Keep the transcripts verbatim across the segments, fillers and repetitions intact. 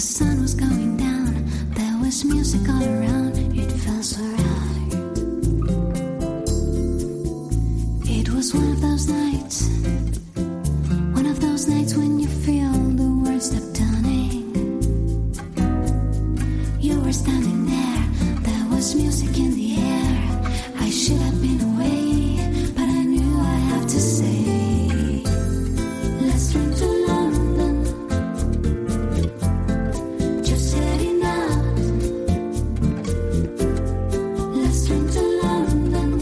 sun was going down, there was music all around, it felt so right. It was one of those nights, one of those nights when you feel the world stop turning. You were standing there, there was music in the air. I should have been away, but I knew I have to say, let's drink to London, just heading out. Let's drink to London,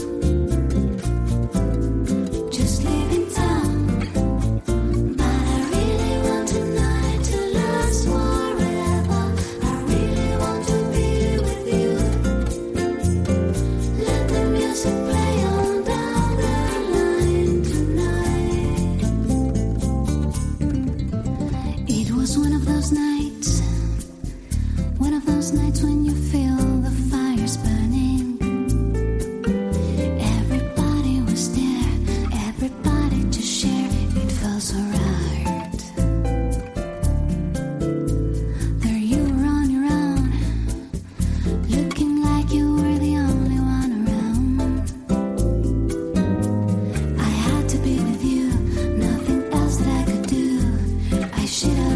just leaving town. But I really want tonight to last forever. I really want to be with you. Let the music play on down the line tonight. It was one of those nights, one of those nights when you feel the fires burning. Everybody was there, everybody to share. It felt so right. There you were on your own, looking like you were the only one around. I had to be with you, nothing else that I could do. I should have